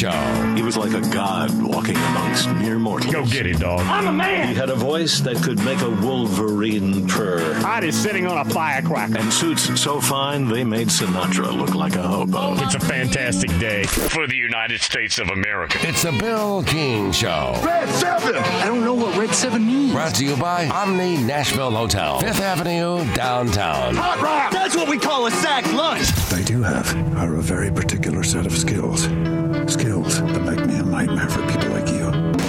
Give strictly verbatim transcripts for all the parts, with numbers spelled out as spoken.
Show. He was like a god walking amongst mere mortals. Go get it, dog. I'm a man. He had a voice that could make a wolverine purr. Art is sitting on a firecracker. And suits so fine, they made Sinatra look like a hobo. It's a fantastic day for the United States of America. It's a Bill King Show. Red seven. I don't know what Red seven means. Brought to you by Omni Nashville Hotel, Fifth Avenue, downtown. Hot rock. That's what we call a sack lunch. They do have are a very particular set of skills. Skills that make me a nightmare for people like you.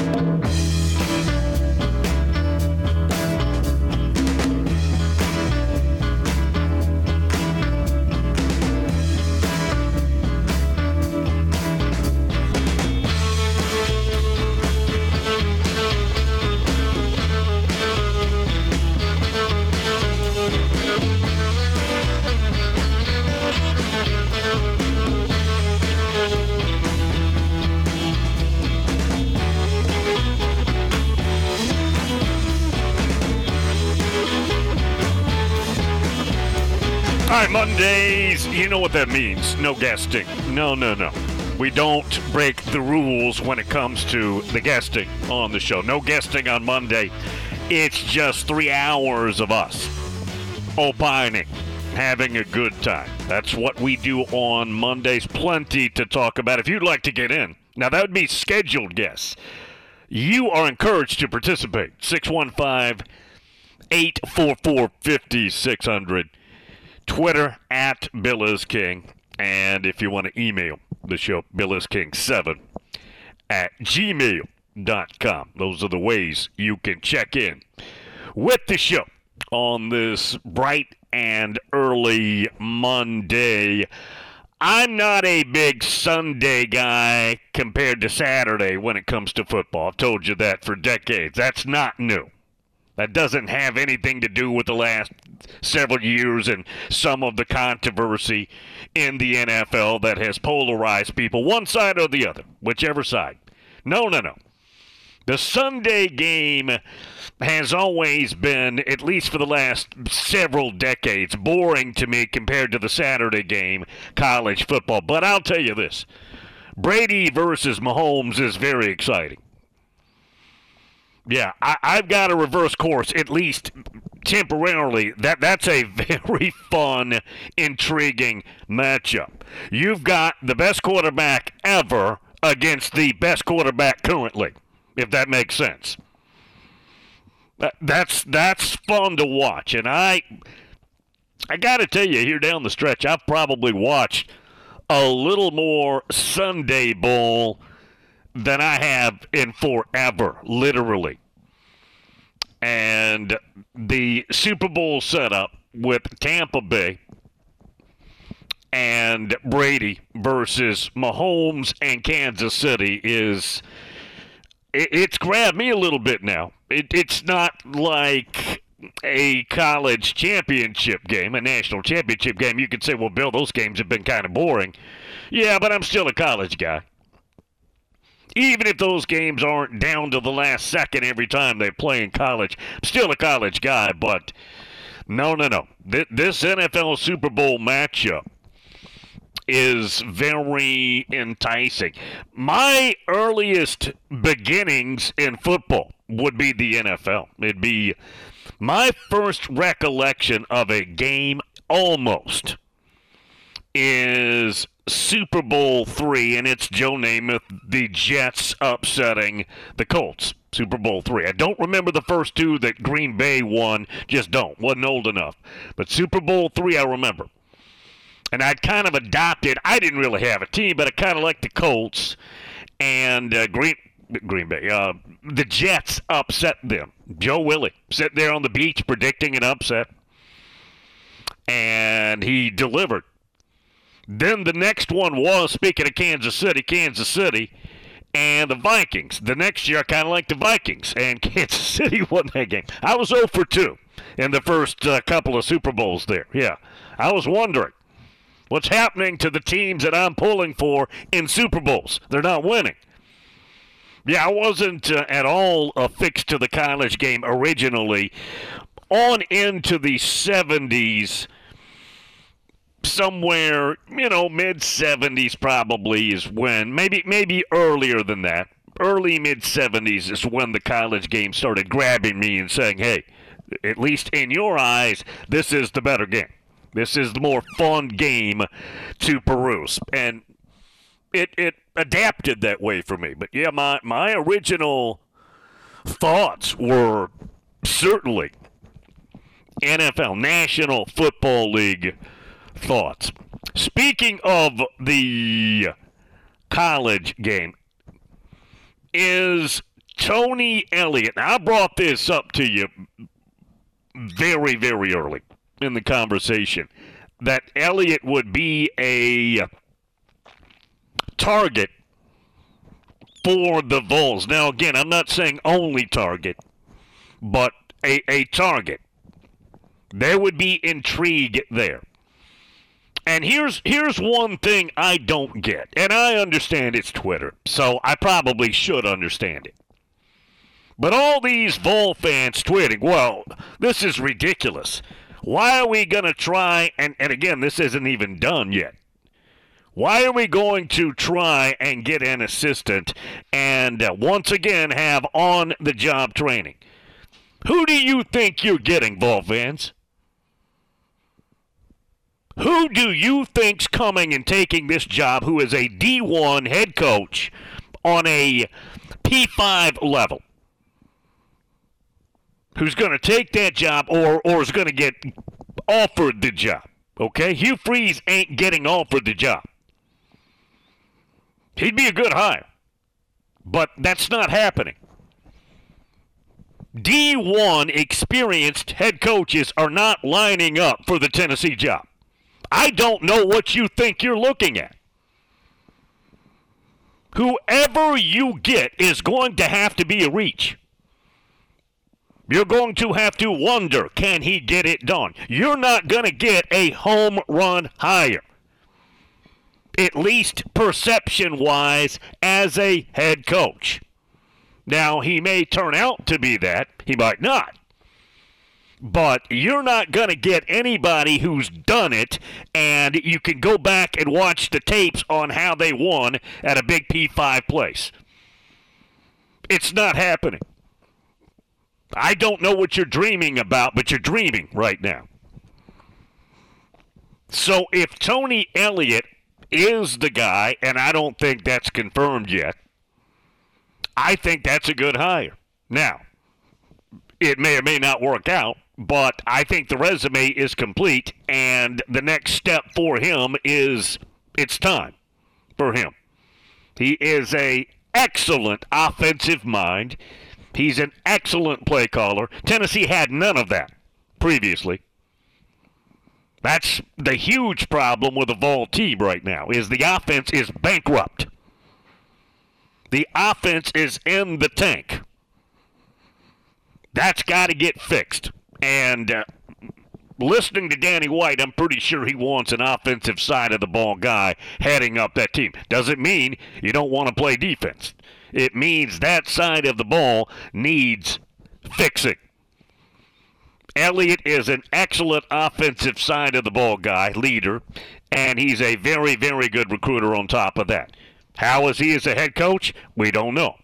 All right, Mondays, you know what that means. No guesting. No, no, no. We don't break the rules when it comes to the guesting on the show. No guesting on Monday. It's just three hours of us opining, having a good time. That's what we do on Mondays. Plenty to talk about. If you'd like to get in, now that would be scheduled guests. You are encouraged to participate. six one five, eight four four, five six zero zero. Twitter at Bill is King. And if you want to email the show, bill is king seven at gmail dot com. Those are the ways you can check in with the show on this bright and early Monday. I'm not a big Sunday guy compared to Saturday when it comes to football. I've told you that for decades. That's not new. That doesn't have anything to do with the last several years and some of the controversy in the N F L that has polarized people, one side or the other, whichever side. No, no, no. The Sunday game has always been, at least for the last several decades, boring to me compared to the Saturday game, college football. But I'll tell you this, Brady versus Mahomes is very exciting. Yeah, I, I've got a reverse course, at least temporarily. That That's a very fun, intriguing matchup. You've got the best quarterback ever against the best quarterback currently, if that makes sense. That, that's that's fun to watch. And I, I got to tell you, here down the stretch, I've probably watched a little more Sunday Bowl than I have in forever, literally. And the Super Bowl setup with Tampa Bay and Brady versus Mahomes and Kansas City is, it, it's grabbed me a little bit now. It, it's not like a college championship game, a national championship game. You could say, well, Bill, those games have been kind of boring. Yeah, but I'm still a college guy. Even if those games aren't down to the last second every time they play in college, I'm still a college guy. But no, no, no. This N F L Super Bowl matchup is very enticing. My earliest beginnings in football would be the N F L. It'd be my first recollection of a game almost is Super Bowl three, and it's Joe Namath, the Jets upsetting the Colts. Super Bowl three. I don't remember the first two that Green Bay won. Just don't. Wasn't old enough. But Super Bowl three I remember. And I'd kind of adopted, I didn't really have a team, but I kind of liked the Colts. And uh, Green Green Bay, uh, the Jets upset them. Joe Willie sitting there on the beach predicting an upset. And he delivered. Then the next one was, speaking of Kansas City, Kansas City and the Vikings. The next year, I kind of liked the Vikings, and Kansas City won that game. I was oh for two in the first uh, couple of Super Bowls there. Yeah, I was wondering what's happening to the teams that I'm pulling for in Super Bowls. They're not winning. Yeah, I wasn't uh, at all affixed to the college game originally. On into the seventies, somewhere, you know, mid seventies probably is when, maybe maybe earlier than that, early mid seventies is when the college game started grabbing me and saying, hey, at least in your eyes, this is the better game. This is the more fun game to peruse. And it it adapted that way for me. But, yeah, my, my original thoughts were certainly N F L, National Football League thoughts. Speaking of the college game, is Tony Elliott, now I brought this up to you very, very early in the conversation, that Elliott would be a target for the Vols. Now, again, I'm not saying only target, but a, a target. There would be intrigue there. And here's here's one thing I don't get, and I understand it's Twitter, so I probably should understand it. But all these Vol fans tweeting, well, this is ridiculous. Why are we going to try, and, and again, this isn't even done yet. Why are we going to try and get an assistant and uh, once again have on-the-job training? Who do you think you're getting, Vol fans? Who do you think's coming and taking this job who is a D one head coach on a P five level? Who's going to take that job or, or is going to get offered the job, okay? Hugh Freeze ain't getting offered the job. He'd be a good hire, but that's not happening. D one experienced head coaches are not lining up for the Tennessee job. I don't know what you think you're looking at. Whoever you get is going to have to be a reach. You're going to have to wonder, can he get it done? You're not going to get a home run hire, at least perception-wise, as a head coach. Now, he may turn out to be that. He might not. But you're not going to get anybody who's done it, and you can go back and watch the tapes on how they won at a big P five place. It's not happening. I don't know what you're dreaming about, but you're dreaming right now. So if Tony Elliott is the guy, and I don't think that's confirmed yet, I think that's a good hire. Now, it may or may not work out, but I think the resume is complete, and the next step for him is it's time for him. He is an excellent offensive mind. He's an excellent play caller. Tennessee had none of that previously. That's the huge problem with the Vol team right now, is the offense is bankrupt. The offense is in the tank. That's got to get fixed. And uh, listening to Danny White, I'm pretty sure he wants an offensive side of the ball guy heading up that team. Doesn't mean you don't want to play defense. It means that side of the ball needs fixing. Elliott is an excellent offensive side of the ball guy, leader, and he's a very, very good recruiter on top of that. How is he as a head coach? We don't know.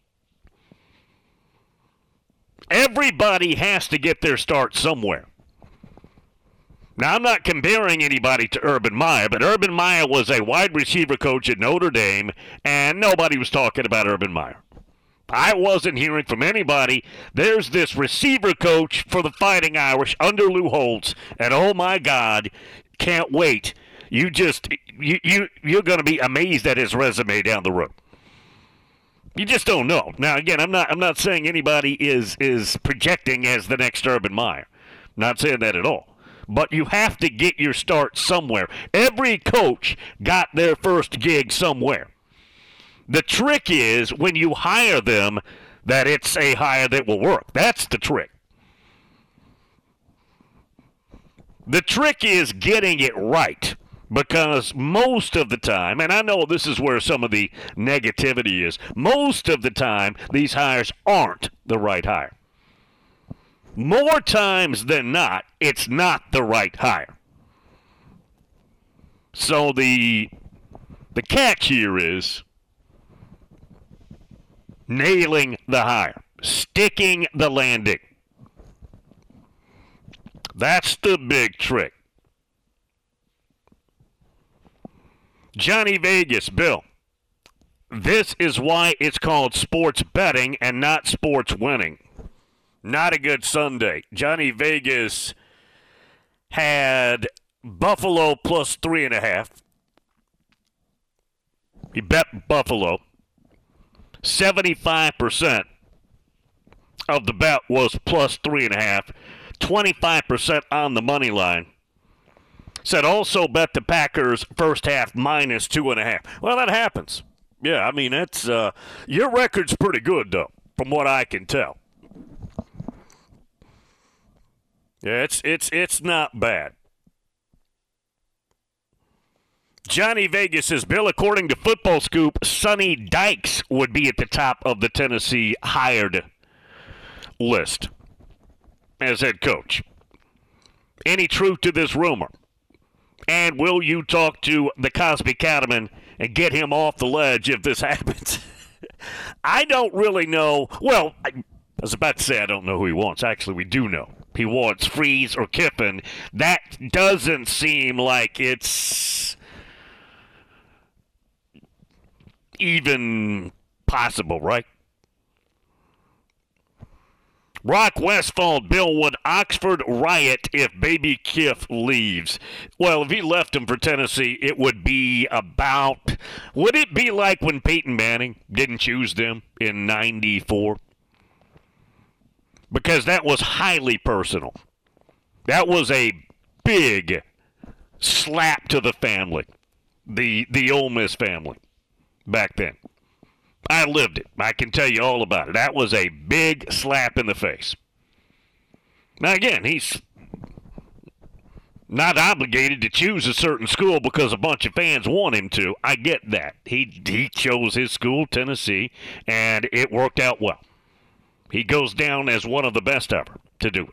Everybody has to get their start somewhere. Now, I'm not comparing anybody to Urban Meyer, but Urban Meyer was a wide receiver coach at Notre Dame, and nobody was talking about Urban Meyer. I wasn't hearing from anybody. There's this receiver coach for the Fighting Irish under Lou Holtz, and oh my God, can't wait. You just, you, you, you're going to be amazed at his resume down the road. You just don't know. Now, again, I'm not I'm not saying anybody is is projecting as the next Urban Meyer. Not saying that at all. But you have to get your start somewhere. Every coach got their first gig somewhere. The trick is when you hire them that it's a hire that will work. That's the trick. The trick is getting it right. Because most of the time, and I know this is where some of the negativity is, most of the time these hires aren't the right hire. More times than not, it's not the right hire. So the the catch here is nailing the hire, sticking the landing. That's the big trick. Johnny Vegas, Bill, this is why it's called sports betting and not sports winning. Not a good Sunday. Johnny Vegas had Buffalo plus three and a half. He bet Buffalo. seventy-five percent of the bet was plus three and a half. twenty-five percent on the money line. Said also bet the Packers first half minus two and a half. Well, that happens. Yeah, I mean, it's uh, your record's pretty good, though, from what I can tell. Yeah, it's it's it's not bad. Johnny Vegas says, Bill, according to Football Scoop, Sonny Dykes would be at the top of the Tennessee hired list as head coach. Any truth to this rumor? And will you talk to the Cosby Cattleman and get him off the ledge if this happens? I don't really know. Well, I, I was about to say I don't know who he wants. Actually, we do know. He wants Freeze or Kiffin. That doesn't seem like it's even possible, right? Rock Westfall, Bill, would Oxford riot if Baby Kiff leaves? Well, if he left him for Tennessee, it would be about, would it be like when Peyton Manning didn't choose them in ninety-four? Because that was highly personal. That was a big slap to the family, the the Ole Miss family back then. I lived it. I can tell you all about it. That was a big slap in the face. Now, again, he's not obligated to choose a certain school because a bunch of fans want him to. I get that. He, he chose his school, Tennessee, and it worked out well. He goes down as one of the best ever to do it.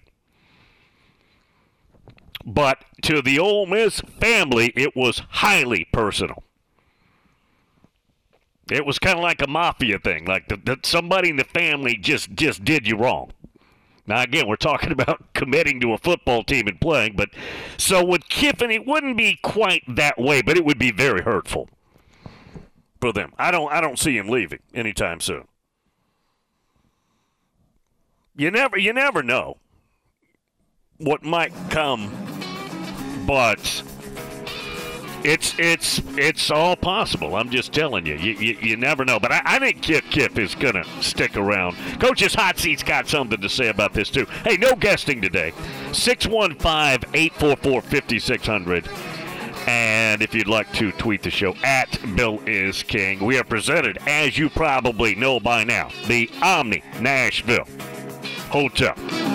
But to the Ole Miss family, it was highly personal. It was kind of like a mafia thing, like the, the, somebody in the family just, just did you wrong. Now, again, we're talking about committing to a football team and playing, but so with Kiffin, it wouldn't be quite that way, but it would be very hurtful for them. I don't, I don't see him leaving anytime soon. You never, you never know what might come, but It's it's it's all possible. I'm just telling you. You, you, you never know. But I, I think Kiff Kiff is going to stick around. Coach's Hot Seat's got something to say about this, too. Hey, no guesting today. six one five, eight four four, five six zero zero. And if you'd like to tweet the show, at Bill is King. We are presented, as you probably know by now, the Omni Nashville Hotel.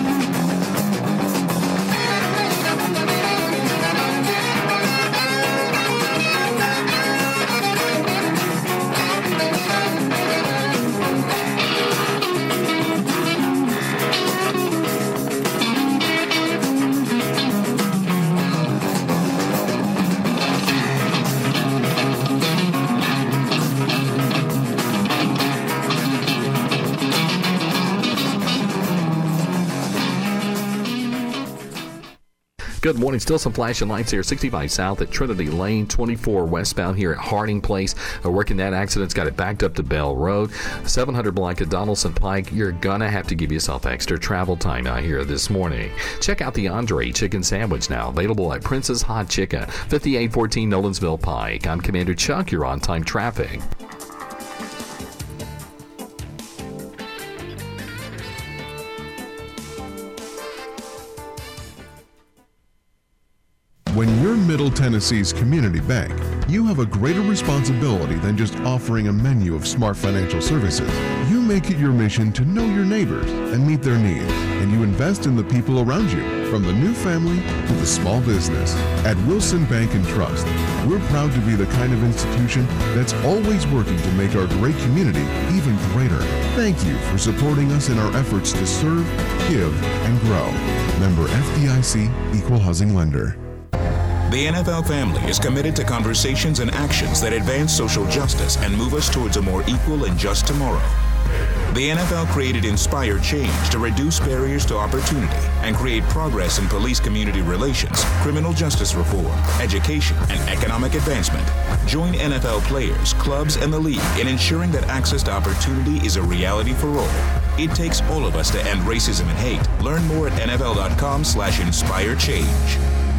Good morning. Still some flashing lights here. sixty-five south at Trinity Lane, twenty-four westbound here at Harding Place. Uh, working that accident's got it backed up to Bell Road. seven hundred block at Donaldson Pike. You're going to have to give yourself extra travel time out here this morning. Check out the Andre Chicken Sandwich now. Available at Prince's Hot Chicken, fifty-eight fourteen Nolensville Pike. I'm Commander Chuck. You're on time traffic. When you're Middle Tennessee's community bank, you have a greater responsibility than just offering a menu of smart financial services. You make it your mission to know your neighbors and meet their needs, and you invest in the people around you, from the new family to the small business. At Wilson Bank and Trust, we're proud to be the kind of institution that's always working to make our great community even greater. Thank you for supporting us in our efforts to serve, give, and grow. Member F D I C, Equal Housing Lender. The N F L family is committed to conversations and actions that advance social justice and move us towards a more equal and just tomorrow. The N F L created Inspire Change to reduce barriers to opportunity and create progress in police community relations, criminal justice reform, education, and economic advancement. Join N F L players, clubs, and the league in ensuring that access to opportunity is a reality for all. It takes all of us to end racism and hate. Learn more at nfl.com slash inspire change.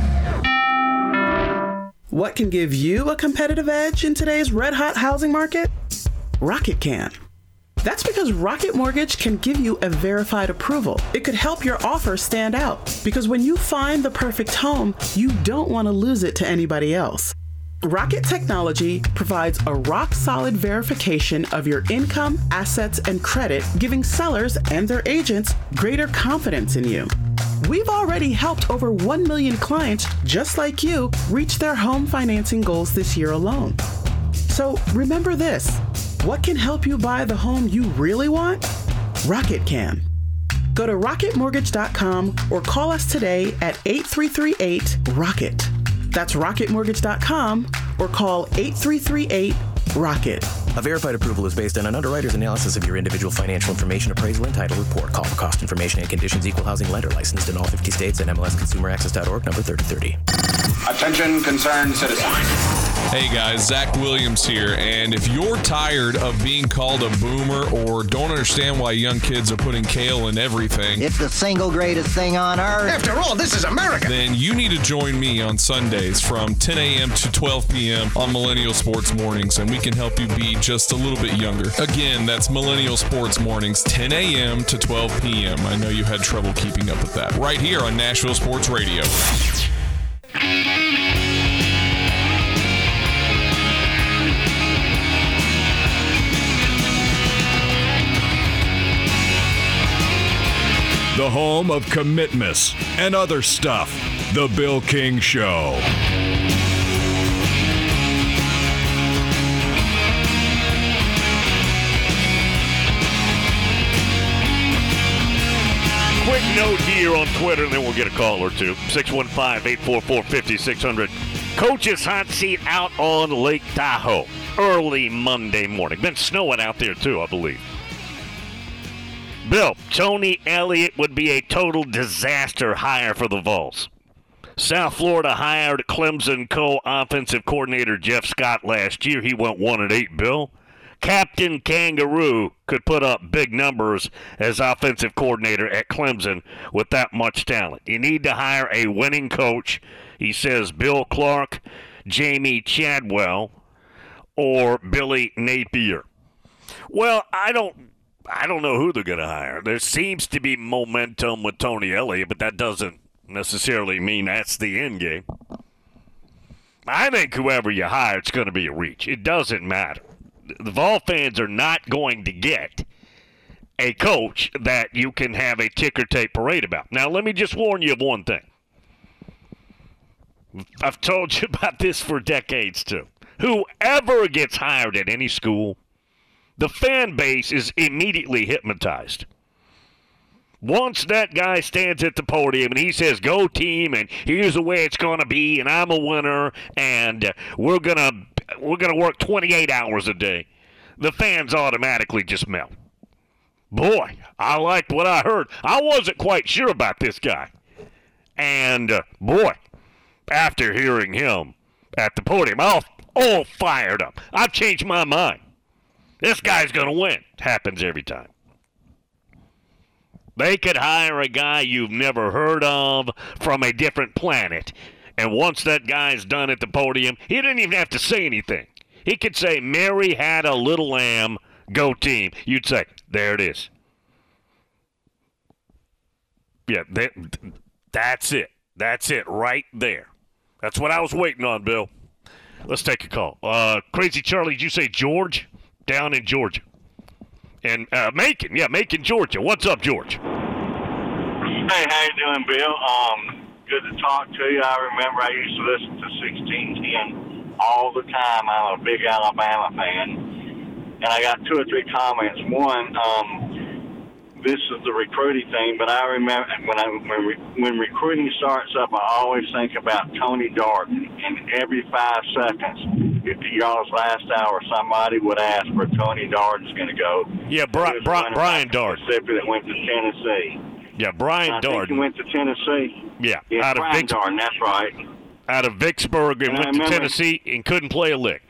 What can give you a competitive edge in today's red-hot housing market? Rocket can. That's because Rocket Mortgage can give you a verified approval. It could help your offer stand out, because when you find the perfect home, you don't want to lose it to anybody else. Rocket Technology provides a rock-solid verification of your income, assets, and credit, giving sellers and their agents greater confidence in you. We've already helped over one million clients just like you reach their home financing goals this year alone. So remember this. What can help you buy the home you really want? Rocket can. Go to rocket mortgage dot com or call us today at eight three three eight, ROCKET. That's rocket mortgage dot com or call eight three three eight, ROCKET. A verified approval is based on an underwriter's analysis of your individual financial information, appraisal, and title report. Call for cost information and conditions. Equal housing lender licensed in all fifty states and M L S consumer access dot org, number thirty thirty. Attention concerned citizens. Hey guys, Zach Williams here, and if you're tired of being called a boomer or don't understand why young kids are putting kale in everything, it's the single greatest thing on earth. After all, this is America. Then you need to join me on Sundays from ten a.m. to twelve p.m. on Millennial Sports Mornings, and we can help you be just a little bit younger. Again, that's Millennial Sports Mornings, ten a.m. to twelve p.m. I know you had trouble keeping up with that. Right here on Nashville Sports Radio. The home of commitments and other stuff. The Bill King Show. Quick note here on Twitter, and then we'll get a call or two. six one five, eight four four, five six zero zero. Coach's hot seat out on Lake Tahoe early Monday morning. Been snowing out there, too, I believe. Bill, Tony Elliott would be a total disaster hire for the Vols. South Florida hired Clemson co-offensive coordinator Jeff Scott last year. He went one and eight, Bill. Captain Kangaroo could put up big numbers as offensive coordinator at Clemson with that much talent. You need to hire a winning coach. He says Bill Clark, Jamie Chadwell, or Billy Napier. Well, I don't I don't know who they're going to hire. There seems to be momentum with Tony Elliott, but that doesn't necessarily mean that's the end game. I think whoever you hire, it's going to be a reach. It doesn't matter. The Vol fans are not going to get a coach that you can have a ticker tape parade about. Now, let me just warn you of one thing. I've told you about this for decades, too. Whoever gets hired at any school, the fan base is immediately hypnotized. Once that guy stands at the podium and he says, go team, and here's the way it's going to be, and I'm a winner, and we're going to we're gonna work twenty-eight hours a day, the fans automatically just melt. Boy, I liked what I heard. I wasn't quite sure about this guy. And, uh, boy, after hearing him at the podium, all, all fired up. I've changed my mind. This guy's going to win. It happens every time. They could hire a guy you've never heard of from a different planet. And once that guy's done at the podium, he didn't even have to say anything. He could say, Mary had a little lamb, go team. You'd say, there it is. Yeah, that, that's it. That's it right there. That's what I was waiting on, Bill. Let's take a call. Uh, Crazy Charlie, did you say George? Down in Georgia. And uh, Macon, yeah, Macon, Georgia. What's up, George? Hey, how you doing, Bill? Um, good to talk to you. I remember I used to listen to sixteen ten all the time. I'm a big Alabama fan. And I got two or three comments. One, um, this is the recruiting thing, but I remember when I when, re, when recruiting starts up, I always think about Tony Darden. And every five seconds, if y'all's last hour, somebody would ask where Tony Darden's going to go. Yeah, Bri- Bri- Brian Darden. Mississippi that went to Tennessee. Yeah, Brian I Darden. think he went to Tennessee. Yeah, yeah out Brian of Vicks- Darden, that's right. Out of Vicksburg and, and went to Tennessee and couldn't play a lick.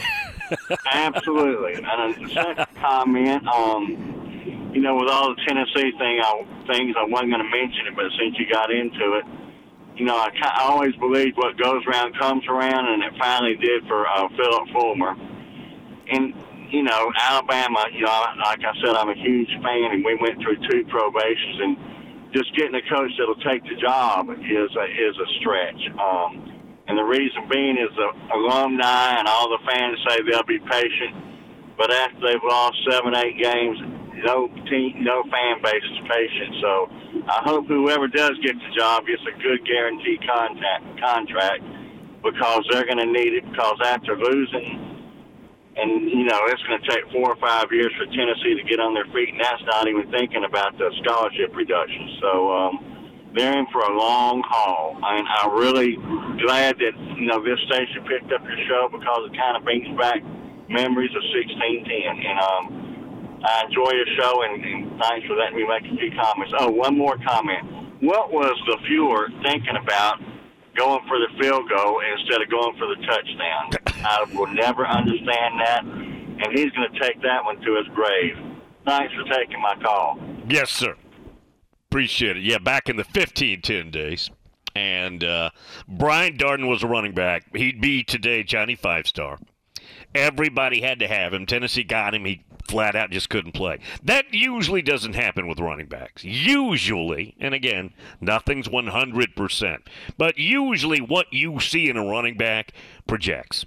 Absolutely. And the second comment, um, you know, with all the Tennessee thing, I, things, I wasn't going to mention it, but since you got into it, you know, I, I always believed what goes around comes around, and it finally did for uh, Philip Fulmer. And, you know, Alabama, you know, like I said, I'm a huge fan, and we went through two probations, and just getting a coach that'll take the job is a, is a stretch. Um, and the reason being is the alumni and all the fans say they'll be patient, but after they've lost seven, eight games, no team, no fan base is patient. So I hope whoever does get the job gets a good guaranteed contact, contract because they're going to need it. Because after losing, and you know it's going to take four or five years for Tennessee to get on their feet, and that's not even thinking about the scholarship reduction. So um, they're in for a long haul. I mean, I'm really glad that you know this station picked up your show because it kind of brings back memories of sixteen ten, and um. I enjoy your show, and, and thanks for letting me make a few comments. Oh, one more comment. What was the viewer thinking about going for the field goal instead of going for the touchdown? I will never understand that, and he's going to take that one to his grave. Thanks for taking my call. Yes, sir. Appreciate it. Yeah, back in the fifteen ten days. And uh, Brian Darden was a running back. He'd be today Johnny Five-Star. Everybody had to have him. Tennessee got him. He flat out just couldn't play. That usually doesn't happen with running backs. Usually, and again, nothing's one hundred percent, but usually what you see in a running back projects.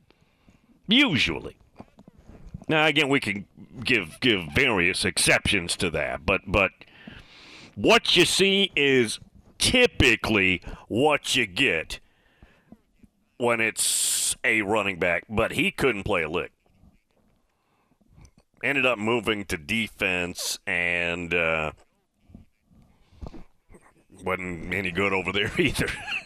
Usually. Now, again, we can give give various exceptions to that, but but what you see is typically what you get when it's a running back, but he couldn't play a lick. Ended up moving to defense and uh, wasn't any good over there either.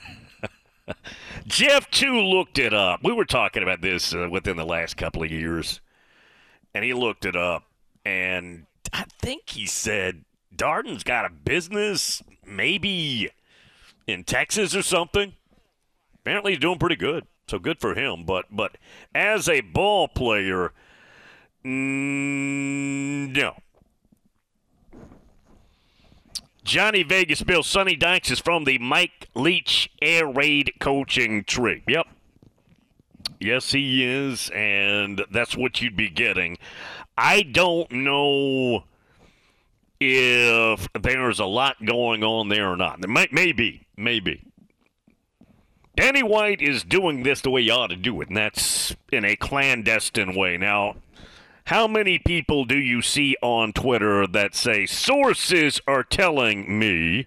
Jeff, too, looked it up. We were talking about this uh, within the last couple of years, and he looked it up, and I think he said Darden's got a business maybe in Texas or something. Apparently he's doing pretty good, so good for him. But, but as a ball player, no. Johnny Vegas Bill, Sonny Dykes is from the Mike Leach Air Raid coaching tree. Yep. Yes, he is, and that's what you'd be getting. I don't know if there's a lot going on there or not. There might, maybe, maybe. Danny White is doing this the way you ought to do it, and that's in a clandestine way. Now, how many people do you see on Twitter that say, sources are telling me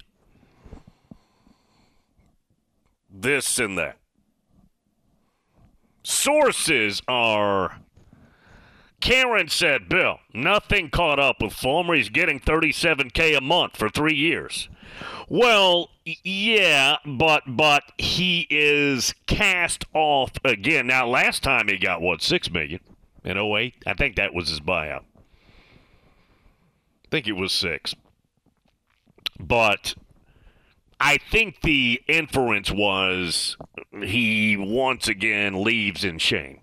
this and that? Sources are, Karen said, Bill, nothing caught up with Fulmer. He's getting thirty-seven K a month for three years. Well, yeah, but but he is cast off again. Now, last time he got, what, six million dollars? In oh eight, I think that was his buyout. I think it was six. But I think the inference was he once again leaves in shame.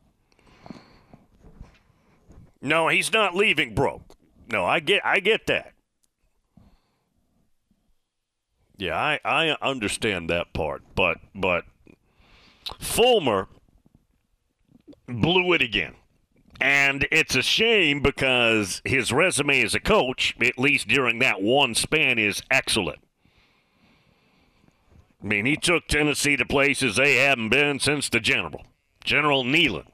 No, he's not leaving broke. No, I get I get that. Yeah, I, I understand that part. But but Fulmer blew it again. And it's a shame because his resume as a coach, at least during that one span, is excellent. I mean, he took Tennessee to places they haven't been since the General. General Neyland.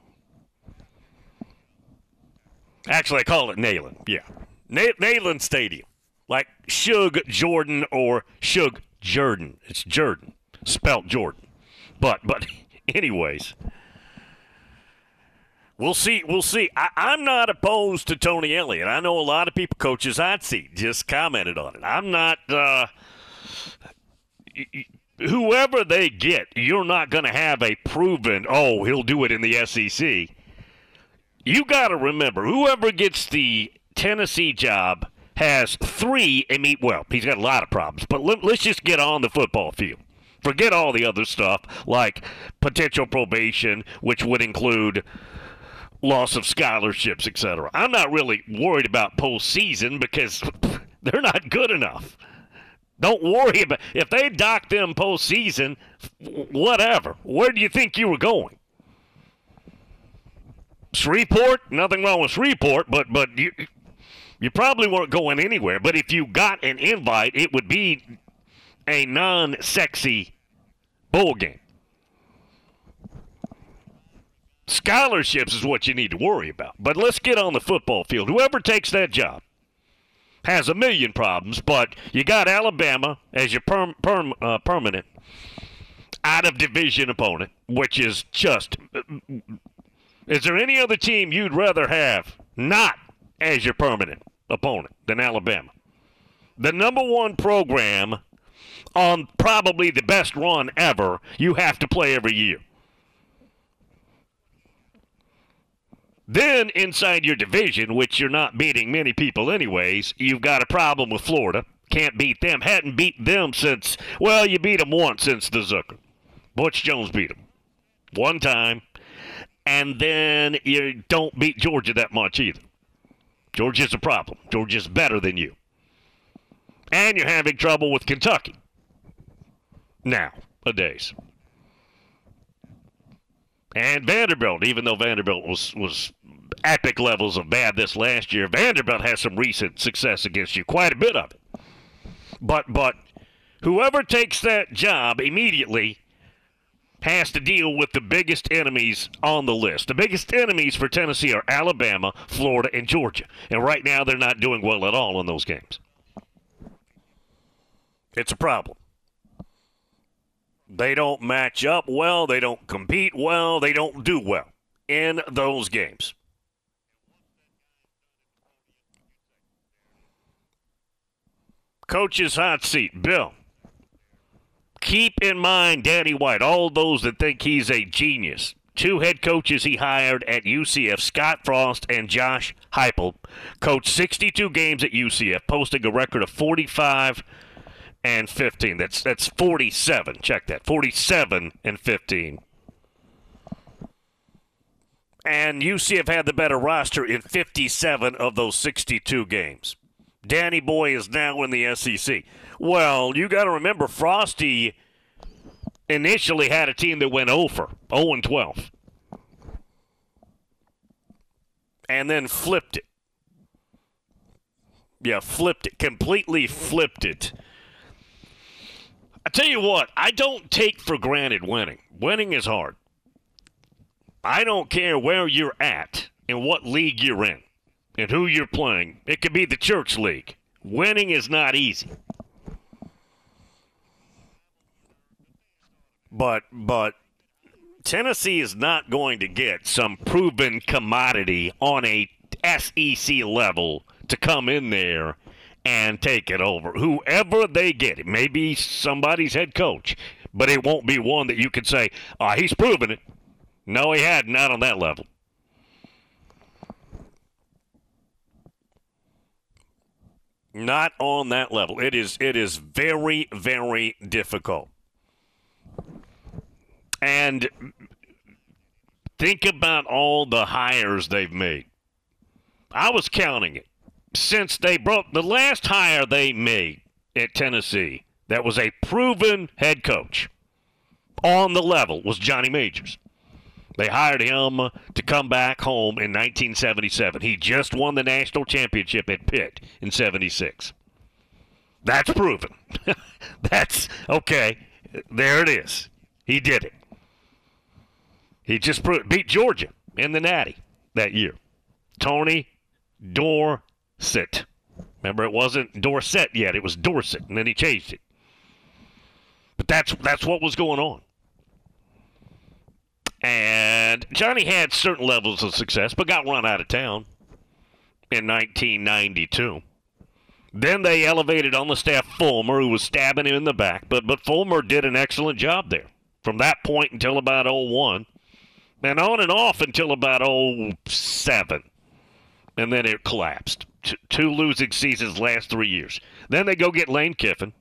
Actually, I call it Neyland, yeah. Na- Neyland Stadium. Like Shug Jordan or Shug Jordan. It's Jordan, spelt Jordan. But, but anyways... We'll see. We'll see. I, I'm not opposed to Tony Elliott. I know a lot of people, coaches I'd see, just commented on it. I'm not. Uh, whoever they get, you're not going to have a proven, oh, he'll do it in the S E C. You got to remember, whoever gets the Tennessee job has three, and meet well, he's got a lot of problems, but let, let's just get on the football field. Forget all the other stuff like potential probation, which would include loss of scholarships, et cetera. I'm not really worried about postseason because they're not good enough. Don't worry about if they dock them postseason, whatever. Where do you think you were going? Shreveport? Nothing wrong with Shreveport, but but you you probably weren't going anywhere. But if you got an invite, it would be a non-sexy bowl game. Scholarships is what you need to worry about. But let's get on the football field. Whoever takes that job has a million problems, but you got Alabama as your perm, perm, uh, permanent out-of-division opponent, which is just – is there any other team you'd rather have not as your permanent opponent than Alabama? The number one program on probably the best run ever you have to play every year. Then inside your division, which you're not beating many people anyways, you've got a problem with Florida. Can't beat them. Hadn't beat them since, well, you beat them once since the Zucker. Butch Jones beat them one time. And then you don't beat Georgia that much either. Georgia's a problem. Georgia's better than you. And you're having trouble with Kentucky nowadays. And Vanderbilt, even though Vanderbilt was, was epic levels of bad this last year, Vanderbilt has some recent success against you, quite a bit of it. But but whoever takes that job immediately has to deal with the biggest enemies on the list. The biggest enemies for Tennessee are Alabama, Florida, and Georgia. And right now they're not doing well at all in those games. It's a problem. They don't match up well. They don't compete well. They don't do well in those games. Coach's hot seat. Bill, keep in mind Danny White, all those that think he's a genius. Two head coaches he hired at U C F, Scott Frost and Josh Heupel, coached sixty-two games at U C F, posting a record of forty-five and fifteen. That's that's forty-seven. Check that. forty-seven and fifteen. And U C F had the better roster in fifty-seven of those sixty-two games. Danny Boy is now in the S E C. Well, you got to remember Frosty initially had a team that went over, oh and twelve. And then flipped it. Yeah, flipped it. Completely flipped it. I tell you what, I don't take for granted winning. Winning is hard. I don't care where you're at and what league you're in and who you're playing. It could be the church league. Winning is not easy. But but Tennessee is not going to get some proven commodity on a S E C level to come in there and take it over. Whoever they get, it may be somebody's head coach, but it won't be one that you could say, oh, he's proven it. No, he had not on that level. Not on that level. It is it is very, very difficult. And think about all the hires they've made. I was counting it. Since they brought the last hire they made at Tennessee that was a proven head coach on the level was Johnny Majors. They hired him to come back home in nineteen seventy-seven. He just won the national championship at Pitt in seventy-six. That's proven. That's okay. There it is. He did it. He just proved, beat Georgia in the Natty that year. Tony Dorsett. Remember, it wasn't Dorset yet. It was Dorset, and then he changed it. But that's that's what was going on. And Johnny had certain levels of success, but got run out of town in nineteen ninety-two. Then they elevated on the staff Fulmer, who was stabbing him in the back. But, but Fulmer did an excellent job there from that point until about oh one. And on and off until about oh seven. And then it collapsed. T- two losing seasons last three years. Then they go get Lane Kiffin.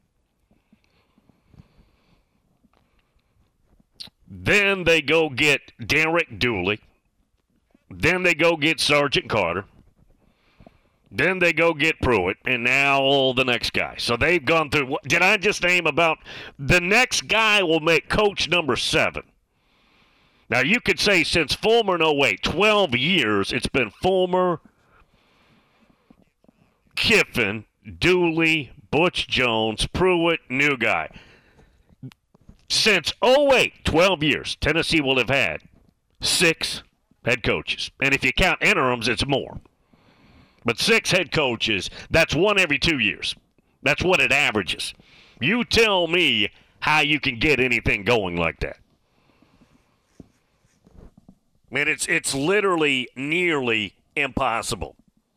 Then they go get Derek Dooley. Then they go get Sergeant Carter. Then they go get Pruitt. And now the next guy. So they've gone through. Did I just name about the next guy will make coach number seven? Now you could say since Fulmer, no wait, twelve years, it's been Fulmer, Kiffin, Dooley, Butch Jones, Pruitt, new guy. Since oh eight, twelve years, Tennessee will have had six head coaches. And if you count interims, it's more. But six head coaches, that's one every two years. That's what it averages. You tell me how you can get anything going like that. I mean, it's, it's literally nearly impossible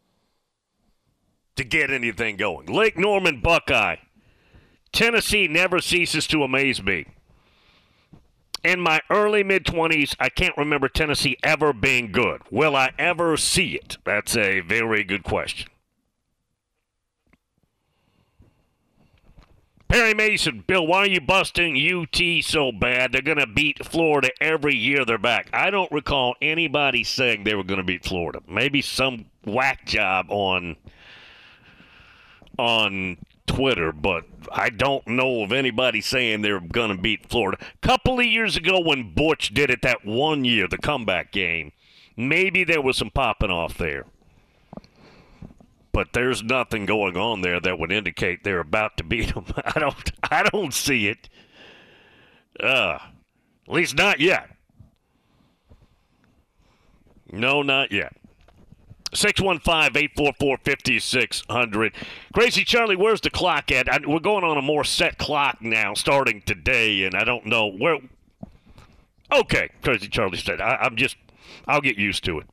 to get anything going. Lake Norman Buckeye. Tennessee never ceases to amaze me. In my early mid-twenties, I can't remember Tennessee ever being good. Will I ever see it? That's a very good question. Perry Mason, Bill, why are you busting U T so bad? They're going to beat Florida every year they're back. I don't recall anybody saying they were going to beat Florida. Maybe some whack job on on Twitter, but I don't know of anybody saying they're going to beat Florida. A couple of years ago when Butch did it that one year, the comeback game, maybe there was some popping off there. But there's nothing going on there that would indicate they're about to beat them. I don't I don't see it. Uh, at least not yet. No, not yet. six one five, eight four four, five six zero zero. Crazy Charlie, where's the clock at? I, we're going on a more set clock now starting today, and I don't know where. Okay, Crazy Charlie said. I, I'm just, I'll get used to it.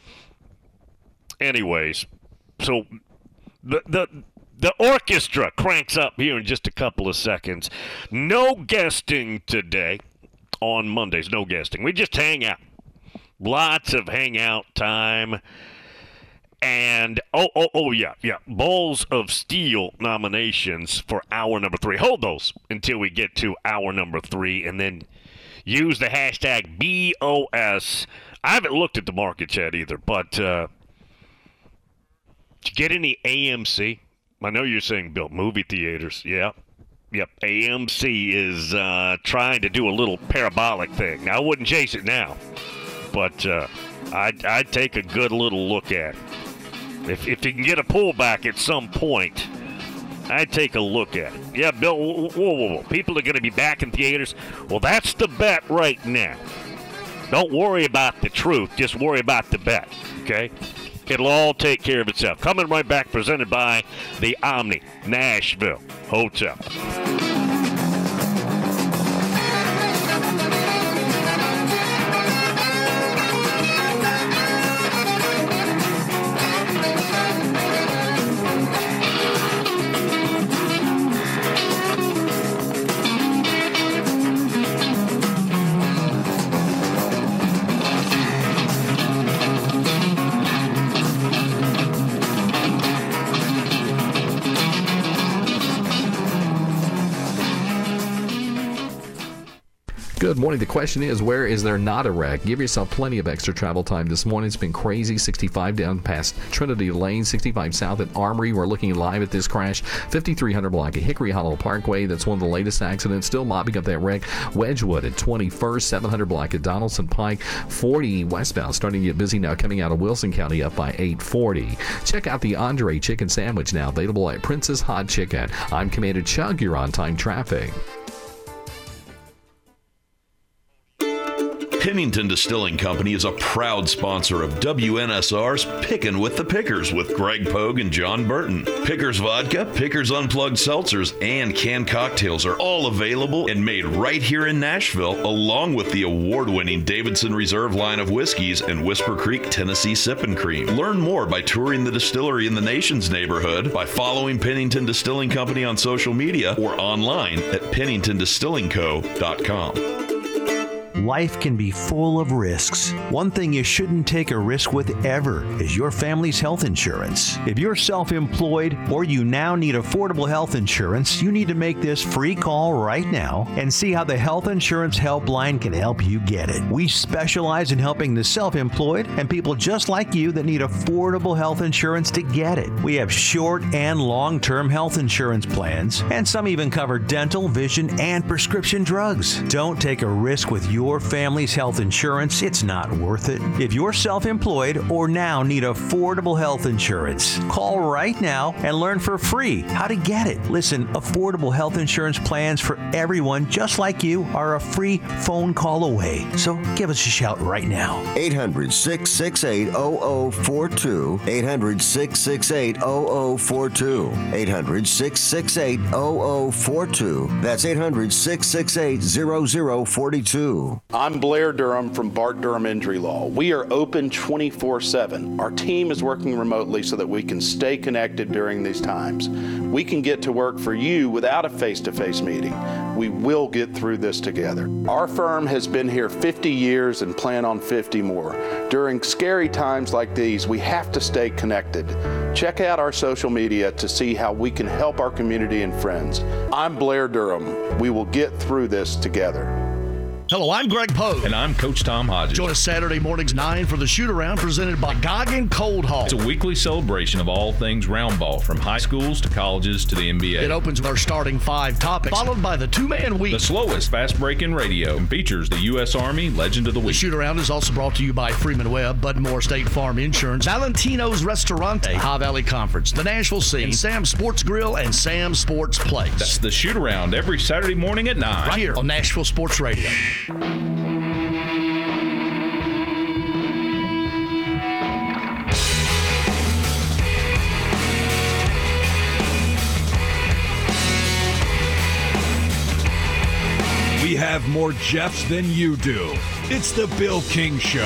Anyways, so the, the, the orchestra cranks up here in just a couple of seconds. No guesting today on Mondays, no guesting. We just hang out. Lots of hangout time. And, oh, oh, oh, yeah, yeah, Balls of Steel nominations for hour number three. Hold those until we get to hour number three, and then use the hashtag B O S. I haven't looked at the markets yet either, but uh, did you get any A M C? I know you're saying, Bill, movie theaters. Yeah, yep, A M C is uh, trying to do a little parabolic thing. Now, I wouldn't chase it now, but uh, I'd, I'd take a good little look at it. If if you can get a pullback at some point, I'd take a look at it. Yeah, Bill, whoa, whoa, whoa. People are going to be back in theaters. Well, that's the bet right now. Don't worry about the truth. Just worry about the bet, okay? It'll all take care of itself. Coming right back, presented by the Omni Nashville Hotel. Good morning. The question is, where is there not a wreck? Give yourself plenty of extra travel time this morning. It's been crazy. sixty-five down past Trinity Lane, sixty-five south at Armory. We're looking live at this crash. fifty-three hundred block at Hickory Hollow Parkway. That's one of the latest accidents. Still mopping up that wreck. Wedgewood at twenty-first, seven hundred block at Donaldson Pike. forty westbound starting to get busy now coming out of Wilson County up by eight forty. Check out the Andre Chicken Sandwich now available at Princess Hot Chicken. I'm Commander Chug. You're on time traffic. Pennington Distilling Company is a proud sponsor of W N S R's Pickin' with the Pickers with Greg Pogue and John Burton. Pickers Vodka, Pickers Unplugged Seltzers, and canned cocktails are all available and made right here in Nashville, along with the award-winning Davidson Reserve line of whiskeys and Whisper Creek Tennessee Sippin' Cream. Learn more by touring the distillery in the nation's neighborhood, by following Pennington Distilling Company on social media, or online at pennington distilling co dot com. Life can be full of risks. One thing you shouldn't take a risk with ever is your family's health insurance. If you're self-employed or you now need affordable health insurance, you need to make this free call right now and see how the Health Insurance Helpline can help you get it. We specialize in helping the self-employed and people just like you that need affordable health insurance to get it. We have short and long-term health insurance plans, and some even cover dental, vision, and prescription drugs. Don't take a risk with your Your family's health insurance. It's not worth it. If you're self-employed or now need affordable health insurance, call right now and learn for free how to get it. Listen, affordable health insurance plans for everyone just like you are a free phone call away. So give us a shout right now. eight hundred, six six eight, zero zero four two. eight hundred, six six eight, zero zero four two. eight hundred, six six eight, zero zero four two. That's eight hundred, six six eight, zero zero four two. I'm Blair Durham from Bart Durham Injury Law. We are open twenty-four seven. Our team is working remotely so that we can stay connected during these times. We can get to work for you without a face-to-face meeting. We will get through this together. Our firm has been here fifty years and plan on fifty more. During scary times like these, we have to stay connected. Check out our social media to see how we can help our community and friends. I'm Blair Durham. We will get through this together. Hello, I'm Greg Pogue. And I'm Coach Tom Hodges. Join us Saturday mornings nine for the shoot-around presented by Goggin Cold Haul. It's a weekly celebration of all things round ball, from high schools to colleges to the N B A. It opens with our starting five topics, followed by the two-man week. The slowest fast-breaking radio, and features the U S Army Legend of the Week. The shoot-around is also brought to you by Freeman Webb, Bud Moore State Farm Insurance, Valentino's Restaurante, High Valley Conference, the Nashville Scene, Sam's Sports Grill, and Sam's Sports Place. That's the shoot-around every Saturday morning at nine. Right here on Nashville Sports Radio. We have more Jeffs than you do. It's the Bill King Show.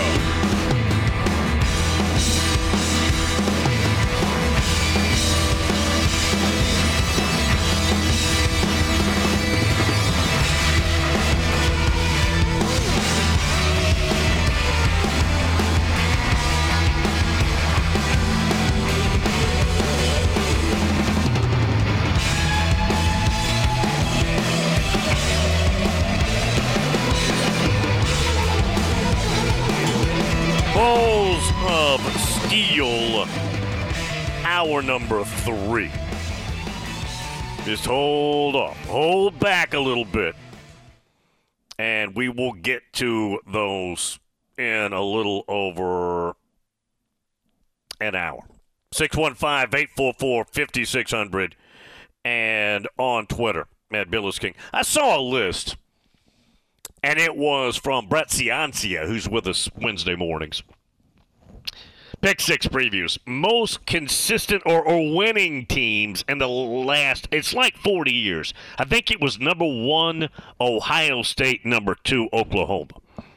Hour number three. Just hold off. Hold back a little bit. And we will get to those in a little over an hour. six one five, eight four four, five six zero zero and on Twitter at Bill is King. I saw a list, and it was from Brett Ciancia, who's with us Wednesday mornings. Pick six previews. Most consistent or, or winning teams in the last, it's like forty years. I think it was number one, Ohio State, number two, Oklahoma.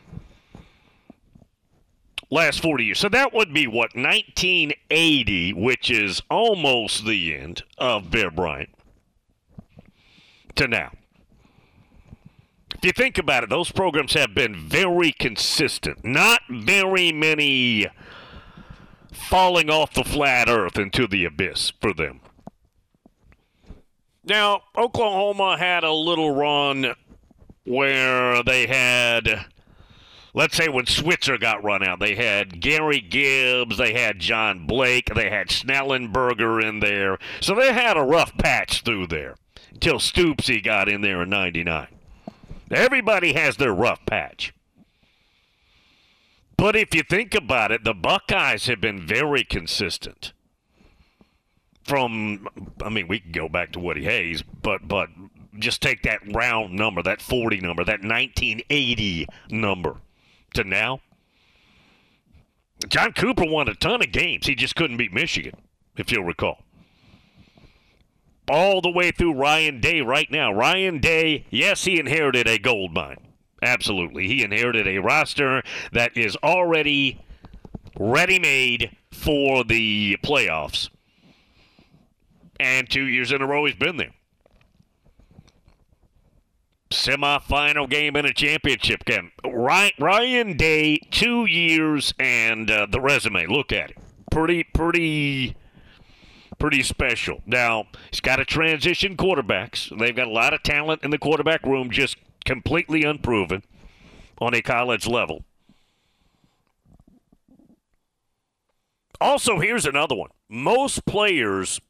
Last forty years. So that would be, what, nineteen eighty, which is almost the end of Bear Bryant, to now. If you think about it, those programs have been very consistent. Not very many falling off the flat earth into the abyss for them. Now, Oklahoma had a little run where they had, let's say when Switzer got run out, they had Gary Gibbs, they had John Blake, they had Snellenberger in there. So they had a rough patch through there until Stoopsy got in there in ninety-nine. Everybody has their rough patch. But if you think about it, the Buckeyes have been very consistent. From, I mean, we can go back to Woody Hayes, but but just take that round number, that forty number, that nineteen eighty number. to now. John Cooper won a ton of games. He just couldn't beat Michigan, if you'll recall. All the way through Ryan Day right now. Ryan Day, yes, he inherited a gold mine. Absolutely. He inherited a roster that is already ready-made for the playoffs. And two years in a row he's been there. Semi-final game in a championship game. Ryan Day, two years and uh, the resume. Look at it. Pretty, pretty, pretty special. Now, he's got to transition quarterbacks. They've got a lot of talent in the quarterback room, just completely unproven on a college level. Also, here's another one. Most players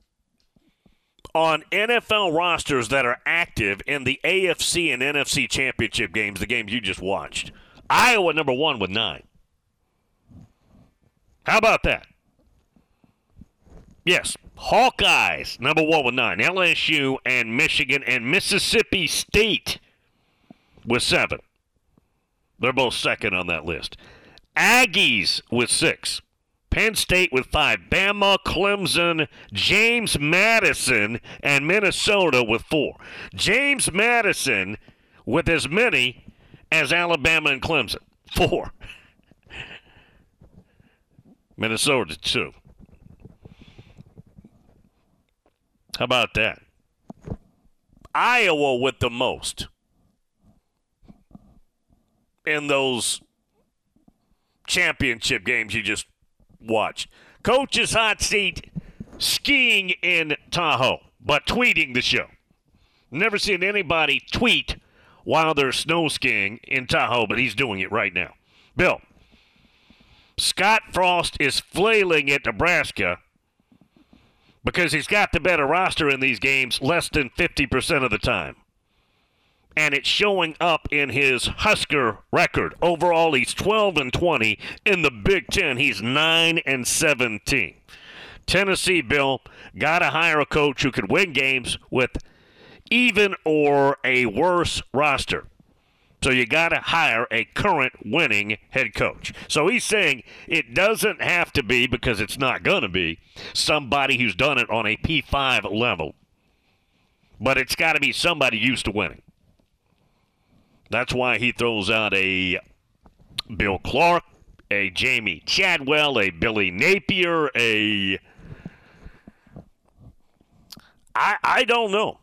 on N F L rosters that are active in the A F C and N F C championship games, the games you just watched. Iowa, number one with nine. How about that? Yes, Hawkeyes, number one with nine. L S U and Michigan and Mississippi State with seven. They're both second on that list. Aggies with six. Penn State with five. Bama, Clemson, James Madison, and Minnesota with four. James Madison with as many as Alabama and Clemson. Four. Minnesota, two. How about that? Iowa with the most in those championship games you just watched. Coach's hot seat, skiing in Tahoe, but tweeting the show. Never seen anybody tweet while they're snow skiing in Tahoe, but he's doing it right now. Bill, Scott Frost is flailing at Nebraska because he's got the better roster in these games less than fifty percent of the time. And it's showing up in his Husker record. Overall, he's twelve and twenty. In the Big Ten, he's nine and seventeen. Tennessee, Bill, got to hire a coach who could win games with even or a worse roster. So you got to hire a current winning head coach. So he's saying it doesn't have to be, because it's not going to be, somebody who's done it on a P five level. But it's got to be somebody used to winning. That's why he throws out a Bill Clark, a Jamie Chadwell, a Billy Napier, a... I, I don't know.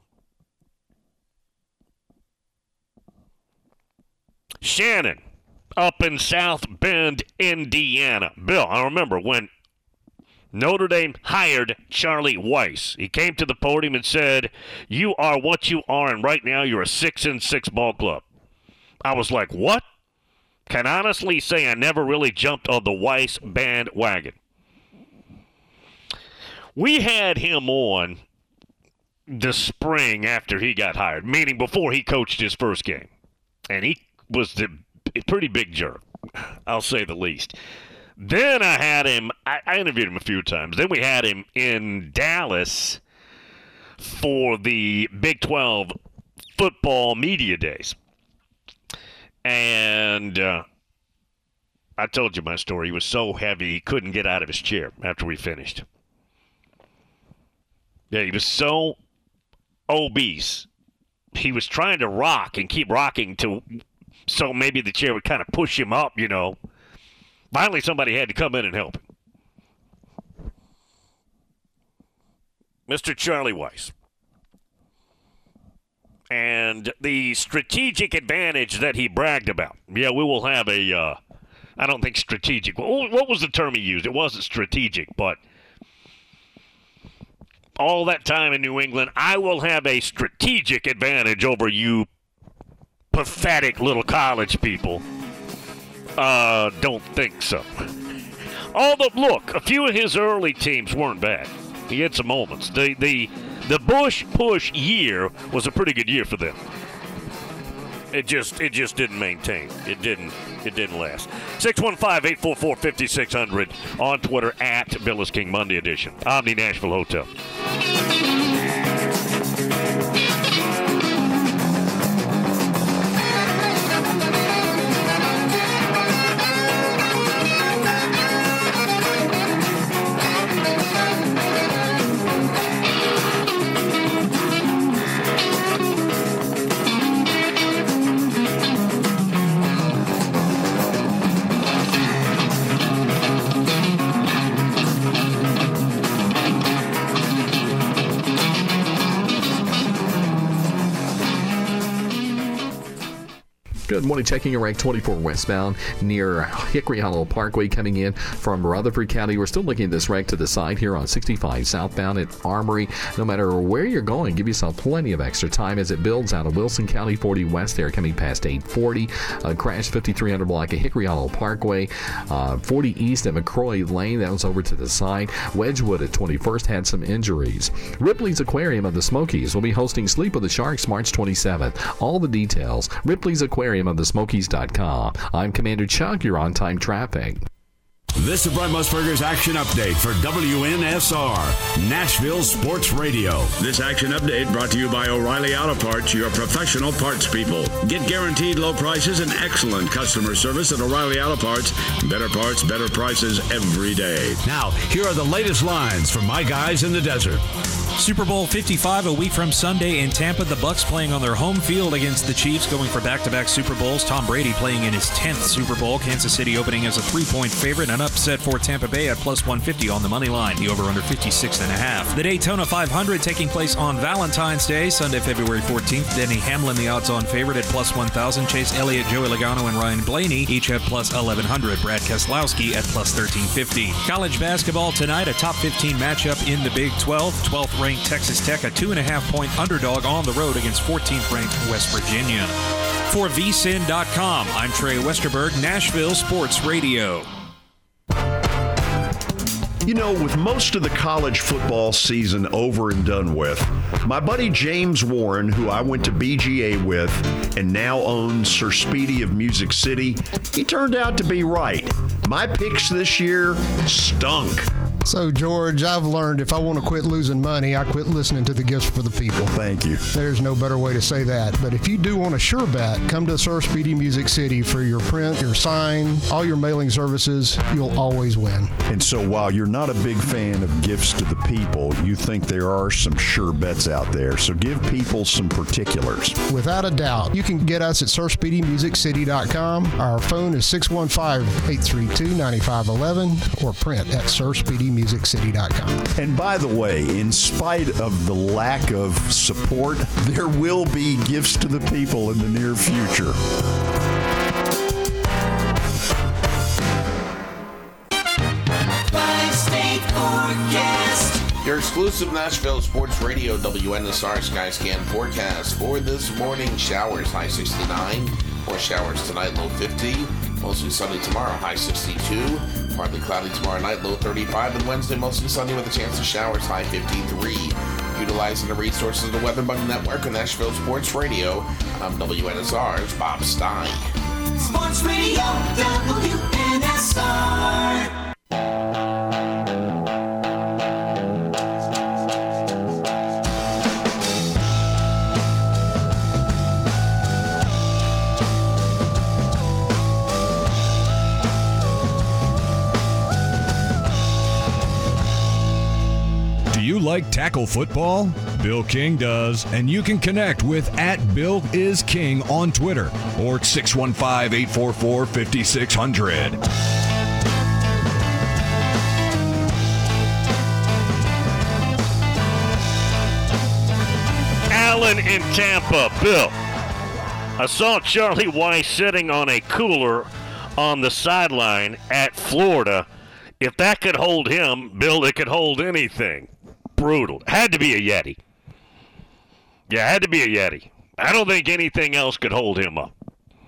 Shannon, up in South Bend, Indiana. Bill, I remember when Notre Dame hired Charlie Weiss. He came to the podium and said, "You are what you are, and right now you're a six and six ball club." I was like, what? Can honestly say I never really jumped on the Weiss bandwagon. We had him on the spring after he got hired, meaning before he coached his first game. And he was the pretty big jerk, I'll say the least. Then I had him, I, I interviewed him a few times. Then we had him in Dallas for the Big twelve football media days. And uh, I told you my story. He was so heavy he couldn't get out of his chair after we finished. Yeah, he was so obese. He was trying to rock and keep rocking to so maybe the chair would kind of push him up, you know. Finally, somebody had to come in and help him. Mister Charlie Weiss. And the strategic advantage that he bragged about. Yeah, we will have a, uh, I don't think strategic. What was the term he used? It wasn't strategic, but all that time in New England, I will have a strategic advantage over you pathetic little college people. Uh, don't think so. Although, look, a few of his early teams weren't bad. He had some moments. The, the, The Bush push year was a pretty good year for them. It just it just didn't maintain. It didn't it didn't last. six one five, eight four four, five six zero zero on Twitter at Bill is King Monday edition. Omni Nashville Hotel. Good morning. Checking your rank twenty-four westbound near Hickory Hollow Parkway coming in from Rutherford County. We're still looking at this rank to the side here on sixty-five southbound at Armory. No matter where you're going, give yourself plenty of extra time as it builds out of Wilson County. forty west there coming past eight forty. Uh, crash fifty-three hundred block at Hickory Hollow Parkway. Uh, forty east at McCroy Lane. That was over to the side. Wedgewood at twenty-first had some injuries. Ripley's Aquarium of the Smokies will be hosting Sleep with the Sharks March twenty-seventh. All the details, Ripley's Aquarium of the Smokies dot com. I'm Commander Chuck. You're on time traffic. This is Brent Musburger's Action Update for W N S R, Nashville Sports Radio. This Action Update brought to you by O'Reilly Auto Parts, your professional parts people. Get guaranteed low prices and excellent customer service at O'Reilly Auto Parts. Better parts, better prices every day. Now, here are the latest lines from my guys in the desert. Super Bowl fifty-five a week from Sunday in Tampa. The Bucs playing on their home field against the Chiefs, going for back-to-back Super Bowls. Tom Brady playing in his tenth Super Bowl. Kansas City opening as a three-point favorite. An upset for Tampa Bay at plus one fifty on the money line. The over-under fifty-six and a half. The Daytona five hundred taking place on Valentine's Day, Sunday, February fourteenth. Denny Hamlin, the odds-on favorite at plus one thousand. Chase Elliott, Joey Logano, and Ryan Blaney each at plus eleven hundred. Brad Keselowski at plus thirteen fifty. College basketball tonight, a top fifteen matchup in the Big twelve. twelfth ranked Texas Tech, a two and a half point underdog on the road against fourteenth ranked West Virginia. For V S I N dot com, I'm Trey Westerberg, Nashville Sports Radio. You know, with most of the college football season over and done with, my buddy James Warren, who I went to B G A with and now owns Sir Speedy of Music City, he turned out to be right. My picks this year stunk. So, George, I've learned if I want to quit losing money, I quit listening to the Gifts for the People. Thank you. There's no better way to say that. But if you do want a sure bet, come to Sir Speedy Music City for your print, your sign, all your mailing services. You'll always win. And so while you're not a big fan of Gifts to the People, you think there are some sure bets out there. So give people some particulars. Without a doubt. You can get us at Sir Speedy Music City dot com. Our phone is six one five, eight three two, nine five one one or print at Sir Speedy Music City dot com. And by the way, in spite of the lack of support, there will be Gifts to the People in the near future. Five-state forecast. Your exclusive Nashville Sports Radio W N S R Skyscan forecast for this morning. Showers, high sixty-nine. More showers tonight, low fifty. Mostly sunny tomorrow, high sixty-two. Partly cloudy tomorrow night, low thirty-five. And Wednesday, mostly sunny with a chance of showers, high fifty-three. Utilizing the resources of the WeatherBug Network and Nashville Sports Radio, I'm W N S R's Bob Stein. Sports Radio W N S R. Like tackle football? Bill King does, and you can connect with at Bill is King on Twitter or six one five, eight four four, five six zero zero. Allen in Tampa. Bill, I saw Charlie Weiss sitting on a cooler on the sideline at Florida. If that could hold him, Bill, it could hold anything. Brutal. Had to be a Yeti. Yeah, had to be a Yeti. I don't think anything else could hold him up.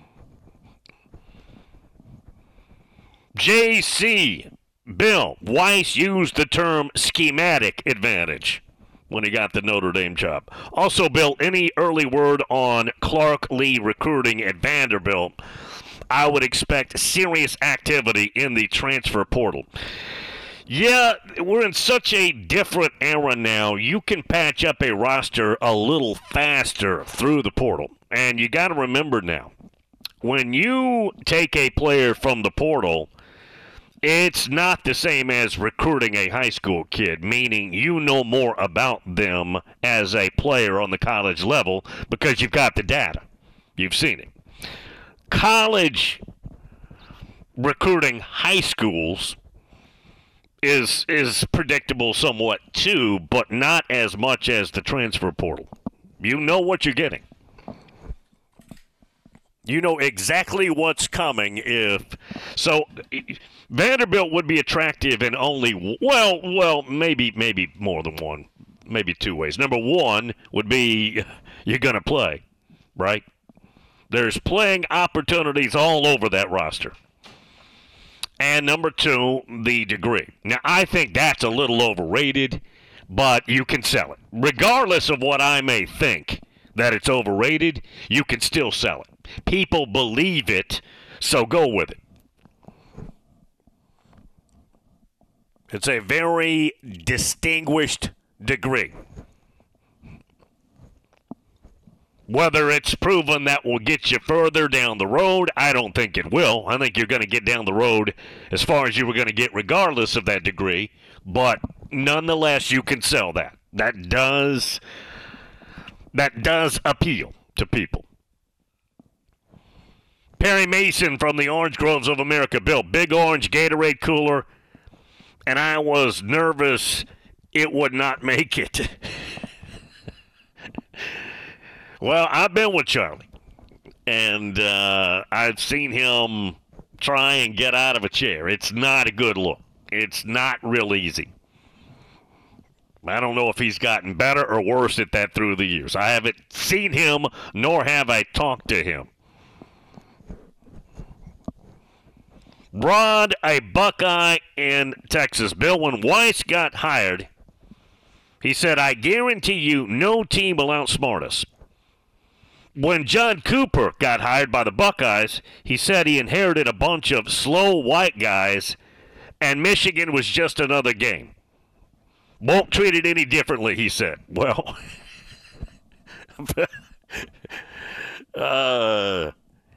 J C. Bill, Weiss used the term schematic advantage when he got the Notre Dame job. Also, Bill, any early word on Clark Lee recruiting at Vanderbilt? I would expect serious activity in the transfer portal. Yeah, we're in such a different era now. You can patch up a roster a little faster through the portal. And you got to remember now, when you take a player from the portal, it's not the same as recruiting a high school kid, meaning you know more about them as a player on the college level because you've got the data. You've seen it. College recruiting high schools is is predictable somewhat too, but not as much as the transfer portal. You know what you're getting. You know exactly what's coming if so. Vanderbilt would be attractive in only well, well, maybe, maybe more than one, maybe two ways. Number one would be you're going to play, right? There's playing opportunities all over that roster. And number two, the degree. Now, I think that's a little overrated, but you can sell it. Regardless of what I may think that it's overrated, you can still sell it. People believe it, so go with it. It's a very distinguished degree. Whether it's proven that will get you further down the road, I don't think it will. I think you're going to get down the road as far as you were going to get regardless of that degree. But nonetheless, you can sell that. That does, that does appeal to people. Perry Mason from the Orange Groves of America built Big Orange Gatorade cooler, and I was nervous it would not make it. Well, I've been with Charlie, and uh, I've seen him try and get out of a chair. It's not a good look. It's not real easy. I don't know if he's gotten better or worse at that through the years. I haven't seen him, nor have I talked to him. Rod, a Buckeye in Texas. Bill, when Weiss got hired, he said, I guarantee you no team will outsmart us. When John Cooper got hired by the Buckeyes, he said he inherited a bunch of slow white guys, and Michigan was just another game. Won't treat it any differently, he said. Well, uh,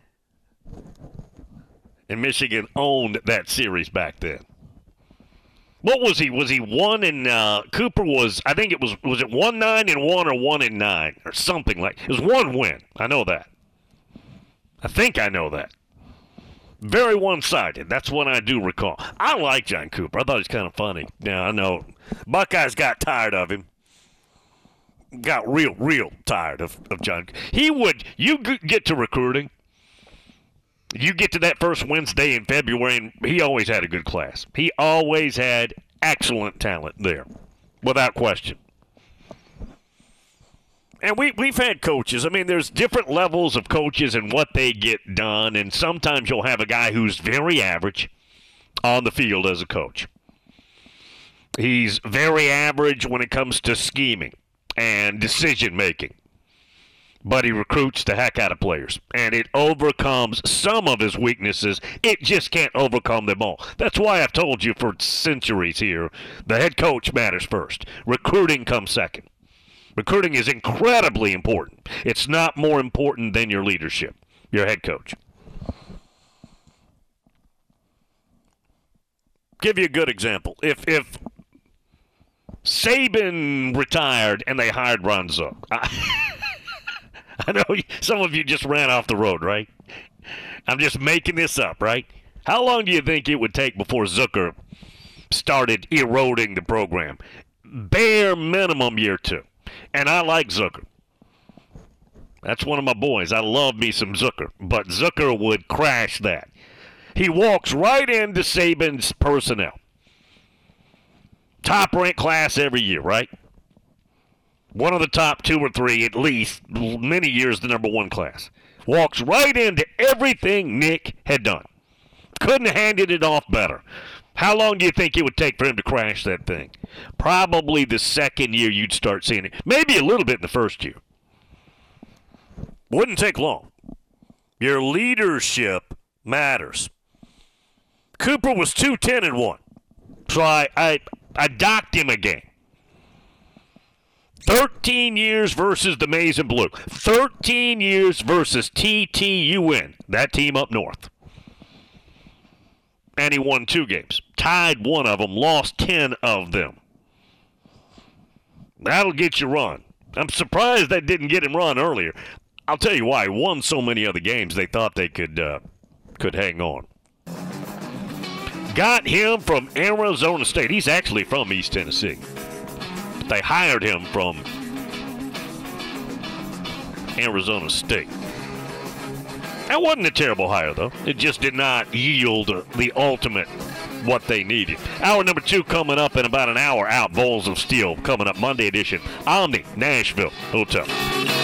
and Michigan owned that series back then. What was he? Was he one and uh, Cooper was? I think it was. Was it one nine and one or one and nine or something like? It was one win. I know that. I think I know that. Very one-sided. That's what I do recall. I like John Cooper. I thought he was kind of funny. Yeah, I know. Buckeyes got tired of him. Got real, real tired of, of John. He would. You get to recruiting. You get to that first Wednesday in February, and he always had a good class. He always had excellent talent there, without question. And we, we've had coaches. I mean, there's different levels of coaches and what they get done, and sometimes you'll have a guy who's very average on the field as a coach. He's very average when it comes to scheming and decision-making. But he recruits the heck out of players, and it overcomes some of his weaknesses. It just can't overcome them all. That's why I've told you for centuries here, the head coach matters first. Recruiting comes second. Recruiting is incredibly important. It's not more important than your leadership, your head coach. Give you a good example. If if Saban retired and they hired Ron Zook, I, I know some of you just ran off the road, right? I'm just making this up, right? How long do you think it would take before Zucker started eroding the program? Bare minimum year two. And I like Zucker. That's one of my boys. I love me some Zucker. But Zucker would crash that. He walks right into Saban's personnel. Top-ranked class every year, right? One of the top two or three, at least, many years the number one class. Walks right into everything Nick had done. Couldn't have handed it off better. How long do you think it would take for him to crash that thing? Probably the second year you'd start seeing it. Maybe a little bit in the first year. Wouldn't take long. Your leadership matters. Cooper was two ten and one. So I, I, I docked him a game. thirteen years versus the Maize and Blue. thirteen years versus T T U N, that team up north. And he won two games. Tied one of them, lost ten of them. That'll get you run. I'm surprised that didn't get him run earlier. I'll tell you why. He won so many other games they thought they could uh, could hang on. Got him from Arizona State. He's actually from East Tennessee. But they hired him from Arizona State. That wasn't a terrible hire, though. It just did not yield the ultimate what they needed. Hour number two coming up in about an hour. Out Bowls of Steel coming up Monday edition. Omni Nashville Hotel.